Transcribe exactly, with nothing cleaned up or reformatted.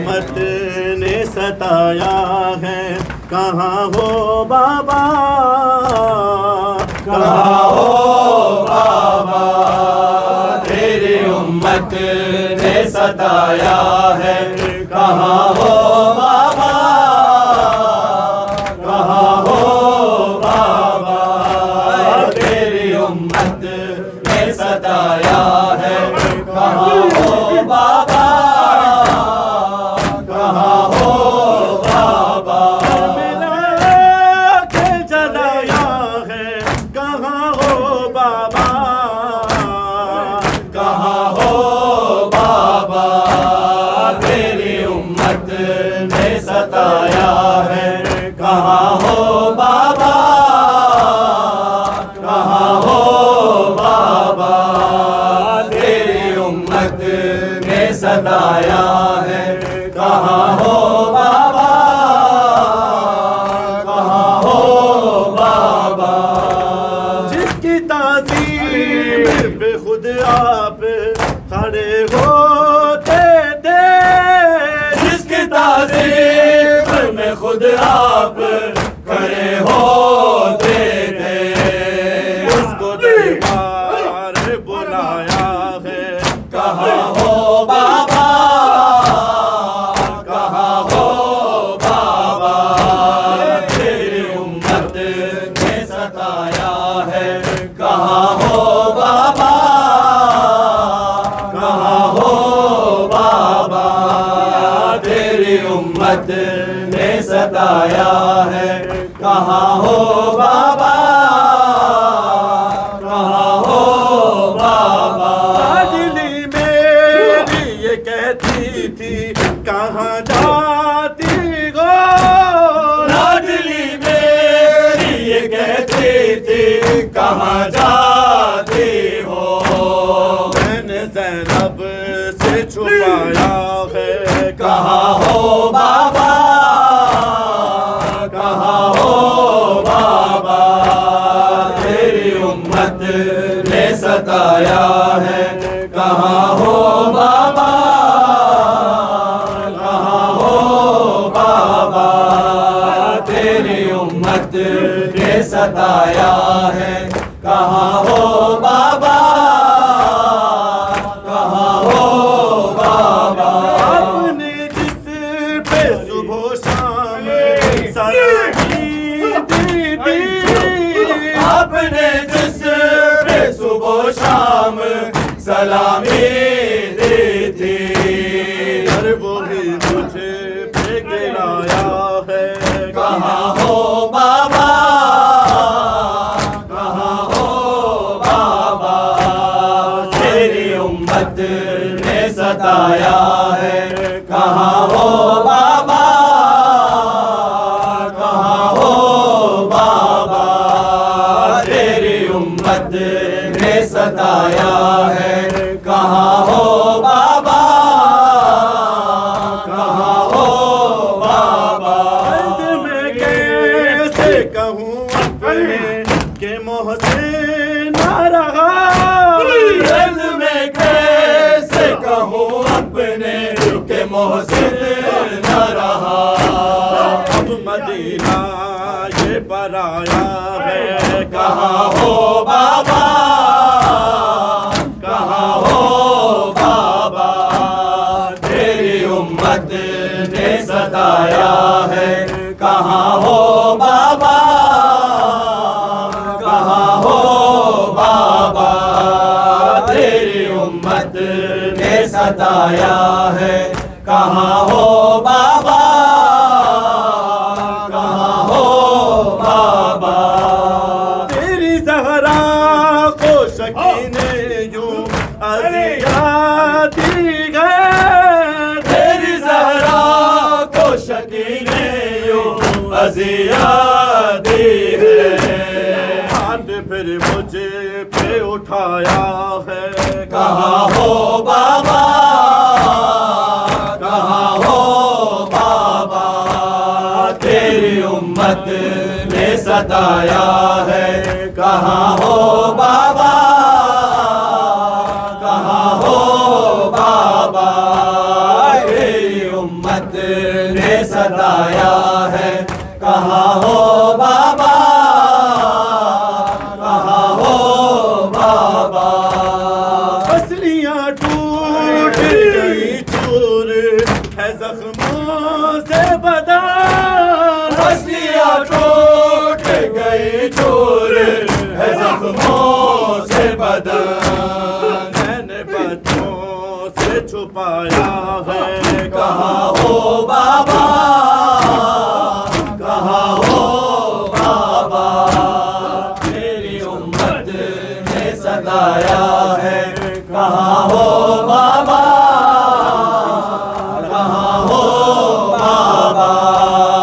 मत ने सताया है, कहाँ हो बाबा, कहाँ हो बाबा, तेरी उम्मत ने सताया है, कहाँ हो बाबा, कहाँ हो बाबा, तेरी उम्मत ने सताया है, कहाँ हो बाबा, कहाँ हो बाबा, मेरा दिल जलाया है, कहाँ हो बाबा, कहाँ हो बाबा, तेरी उम्मत ने सताया है, कहाँ हो बाबा, कहाँ हो बाबा, तेरी उम्मत ने सताया है, कहाँ हो बाबा, कहाँ हो बाबा, जिसकी ताज़ीम पे खुद आप खड़े होते थे, जिसकी ताज़ीम में खुद आप खड़े होते थे, उसको दरबार बुलाया है, कहाँ हो बाबा, कहाँ हो बाबा, तेरी उम्मत ने सताया है, कहाँ हो बाबा, कहाँ हो बाबा, तेरी उम्मत ने सताया है, कहाँ हो बाबा, कहाँ हो बाबा, लाडली मेरी ये कहती थी, कहाँ जाती हो, लाडली मेरी ये कहती थी, कहाँ जाती हो, मैंने ज़ैनब से छुपाया है, कहाँ हो बाबा, कहाँ हो बाबा, तेरी उम्मत ने सताया है, कहाँ हो बाबा, कहाँ हो बाबा, तेरी उम्मत ने सताया है, कहाँ हो बाबा, कहाँ हो बाबा, आपने जिस पे सुबह शाम सलामी दी थी, आपने जिस पे सुबह शाम सलामी दी थी, हर वही मुझे पे गिराया है, कहाँ हो बाबा, कहाँ हो बाबा, तेरी उम्मत ने सताया है, कहाँ हो बाबा, कहाँ हो बाबा, तेरी उम्मत ने सताया है, कहाँ हो बाबा, कहाँ हो बाबा, अंत में कैसे कहूँ अपने के मोह से न रहा, रंग में कैसे कहूँ अपने के मोहसिन न रहा, अब मदीना ये पराया है, कहाँ हो बाबा, कहाँ हो बाबा, तेरी उम्मत ने सताया है, कहाँ हो बाबा, कहाँ हो बाबा, तेरी उम्मत ने सताया है, कहाँ हो बाबा, कहाँ हो बाबा, तेरी ज़हरा को शकीने यूं अज़िया दी है, तेरी ज़हरा को शकीने यूं अज़िया दी है, हाथ फिर मुझे पे उठाया है, कहाँ हो बाबा, कहाँ हो बाबा, तेरी उम्मत ने सताया है, कहाँ हो बाबा, कहाँ हो बाबा, तेरी उम्मत उम्मत ने सताया है। कहाँ हो बाबा, कहाँ हो बाबा। पसलियाँ टूट गई चूर है जख्मों से बदन, पसलियाँ टूट गई चूर है जख्मों से बदन। मैंने बच्चों से छुपाया है। कहाँ हो बाबा, कहाँ हो बाबा। मेरी उम्मत ने सताया